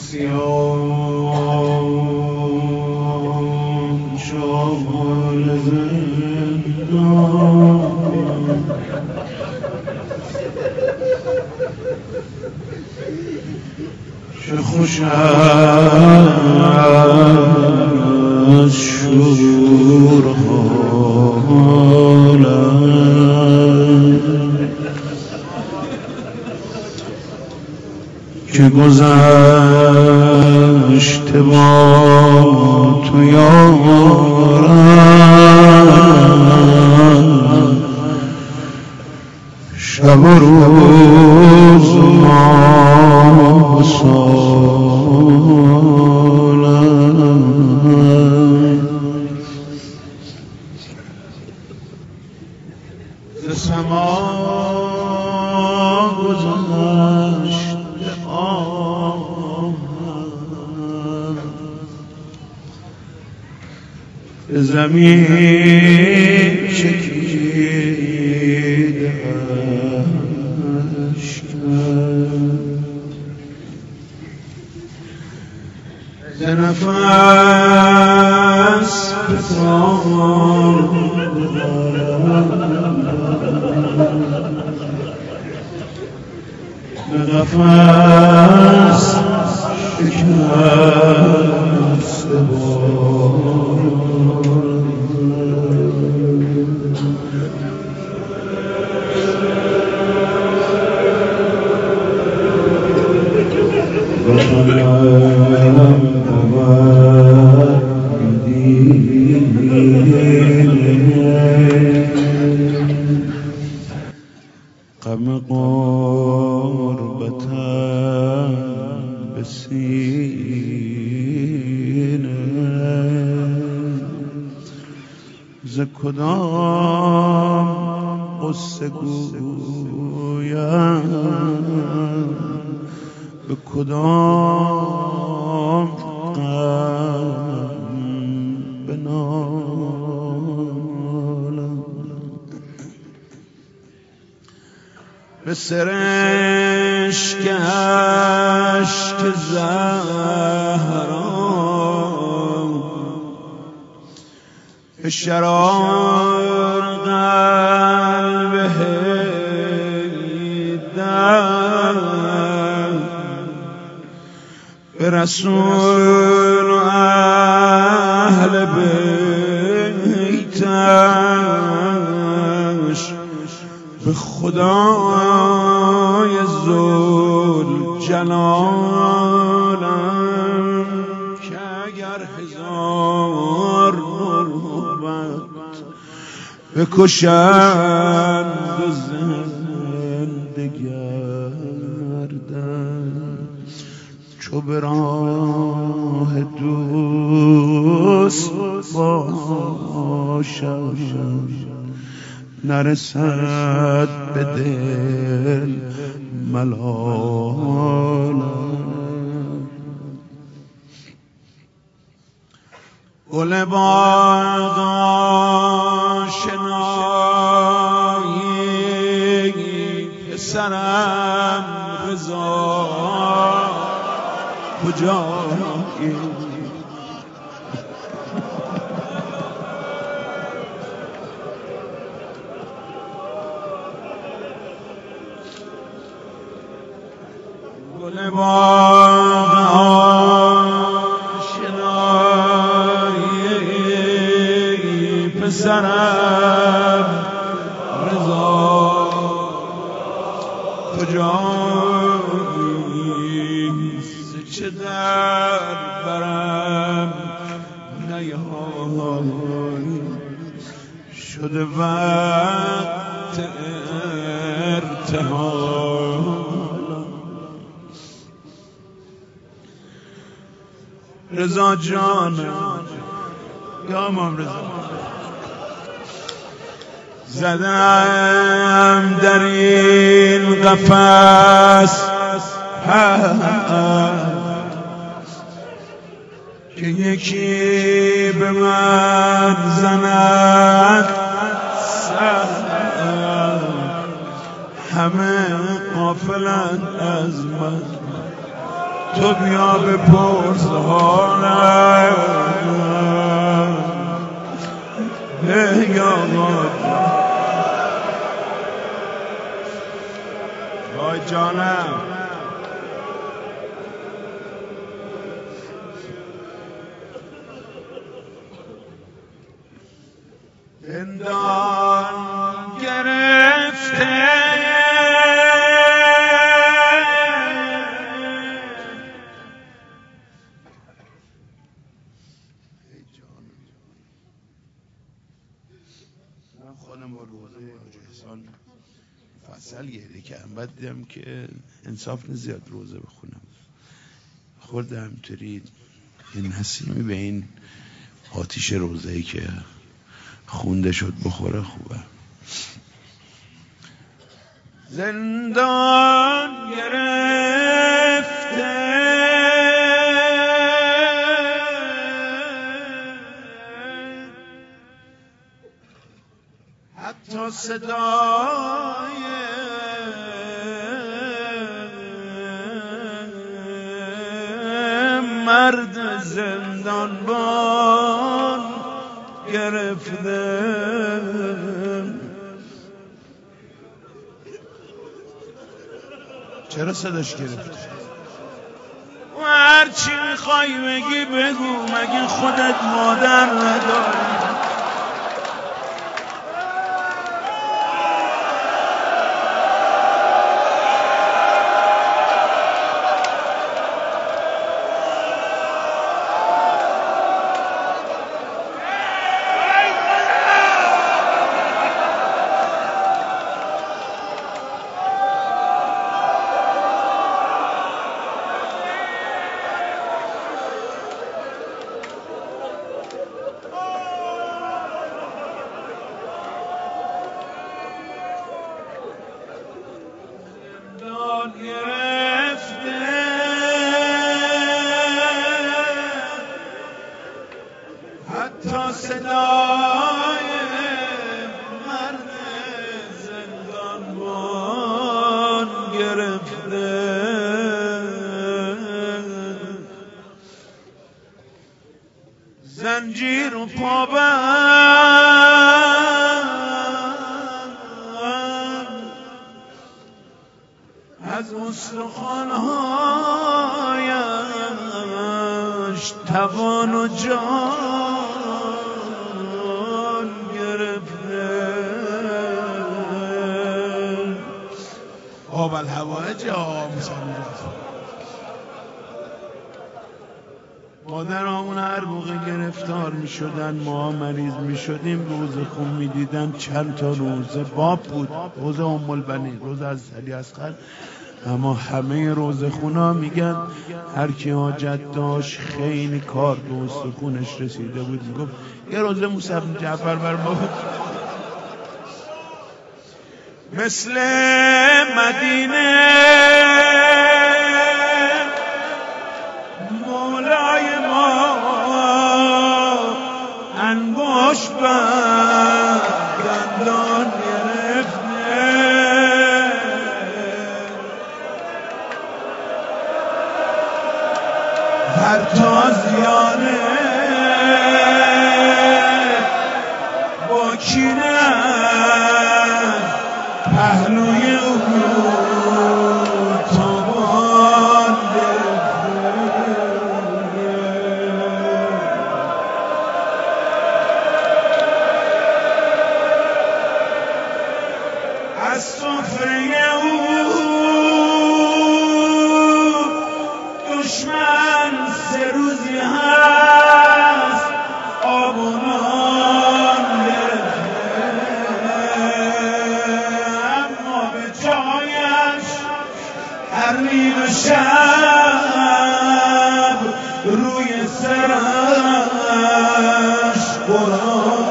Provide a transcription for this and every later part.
اسیان شامل زندان چه خوش از شور حالم که گذشته با تو یارم شب و روز ما سالم ز سما گذشت به زمین چکیده اشکم ز نفس بسار به نفس شکست غم غربتم به سینه ز کدام قصه گویم به کدام غم بنالم به سرشک اشک زهرا به شرار قلب هیدر به رسول و اهل بیتش به خدای ذوالجلالم که اگر هزار نوبت بکشند و زنده گردم چو به راه دوست باشم نرسد به دل ملالم گل باغ آشنایی پسرم رضا کجایی گل باغ آشنایی پسرم رضا کجایی چه در برم نیایی شده وقت ارتحال رضا جانم یا امام رضا زدم در این قفس که یکی به من زند همه غافلند از من تو بیا بپرس حالم ای آقا وای جانم زندان گرفته من خودم با روزه حاج احسان فصل گریه کردم بعد دیدم که انصاف زیاد روزه بخونم خورده همینطوری یه نسیمی به این آتیش روزه‌ای که خونده شد بخوره خوبه زندان گرفته حتی صدای مرد زندانبان گرفته چرا صداش گرفته؟ و هرچی میخوای بگی بگو مگه خودت مادر نداری؟ گرفته حتی صدای مرد زندانبان گرفته زنجیر و پابند از استخوان‌هایش توان و جان گرفته آب الهوایج مادرامون هر موقع گرفتار می شدن ما مریض می شدیم روز خون می دیدن چند تا روزه باب بود روزه ام البنین روزه از علی اصغر اما همه روزه خونا میگن هر کی حاجت داشت خیلی کار به استخونش رسیده بود میگفت یه روزه موسی بن جعفر بر ما بود مثل مدینه مولای ما انگشت بر دندان گرفته هر تازیانه با کینه پهلوی او تابان از سفره او دشمن سه روزی هست آب و نان گرفته اما به جایش هر نیمه شب روی سرش قرآن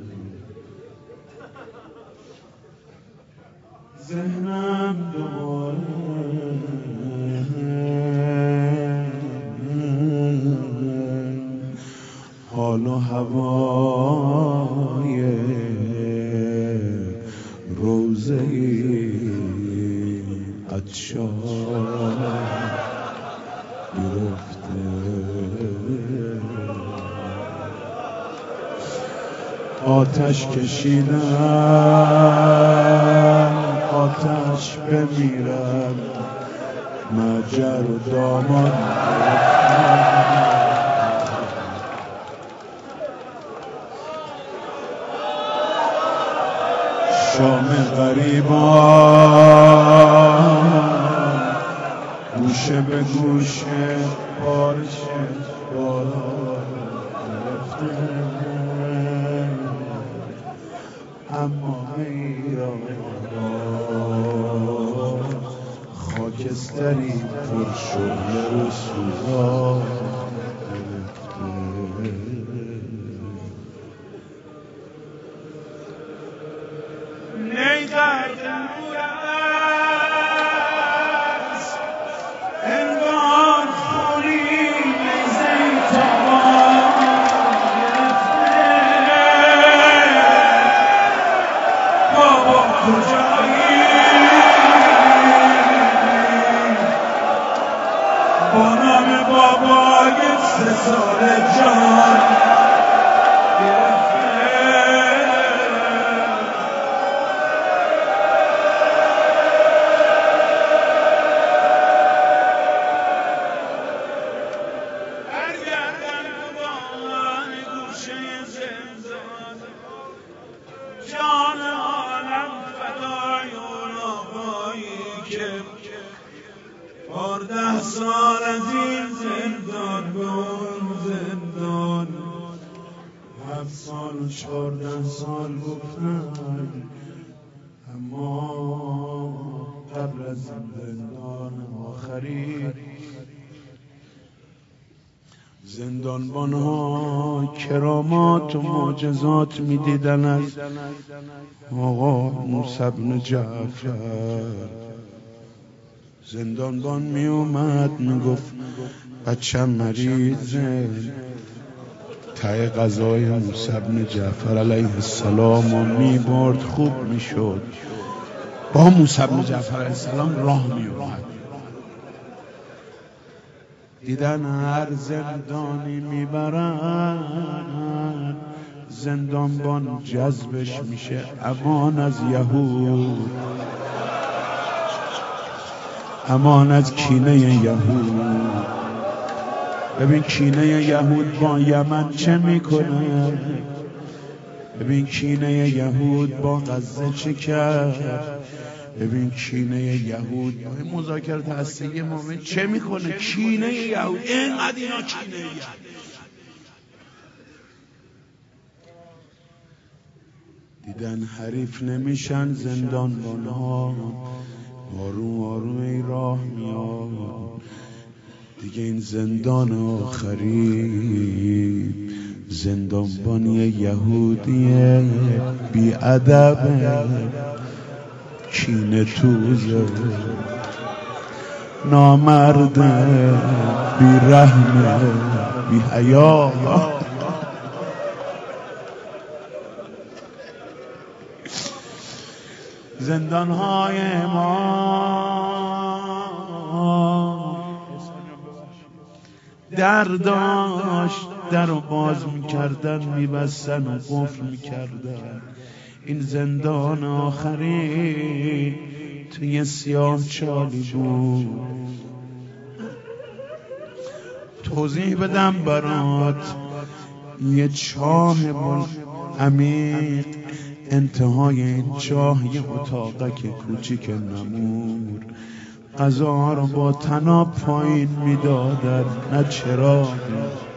ذهنم دوباره آتش کشیدن آتش بمیرن مهجر و داماد شام غریبان گوشه به گوشه بارشه بالا گرفته اما ایران خاکستری پر شعله و سوزا با نام بابای 3 ساله جان گرفته برگردن دوباره گوشه زندان جان عالم فدای اون آقایی که 14 سال از این زندان به اون زندان 7 سال و 14 سال گفتن اما قبل از زندان آخری زندانبان ها کرامات و معجزات میدیدن از آقا موسی بن جعفر. زندانبان می اومد می گفت بچم مریضه ته غذای موسی بن جعفر علیه السلام و می برد خوب می شد. با موسی بن جعفر علیه السلام راه می اومد دیدن هر زندانی می برن زندانبان جذبش میشه امان از یهود امان از کینه یهود. ببین کینه یهود با یمن چه میکنه ببین کینه یهود با غزه چه کرد ببین کینه یهود با مذاکرات هسته‌ای مومن چه میکنه کینه یهود اینقدر اینا کینه یهود دیدن حریف نمیشن زندانبان ها آروم آروم ای راه میاد دیگه این زندان آخری زندانبان یهودیه بی ادبه کینه توزه نامرده بی رحمه بی حیا زندانهای ما در داشت در رو باز میکردن میبستن و قفل میکردن. این زندان آخری توی سیاه چالی بود. توضیح بدم برات یه چاه عمیق انتهای این چاه یه اتاقک کوچیک نمور غذا رو با طناب پایین میدادن نه چراغ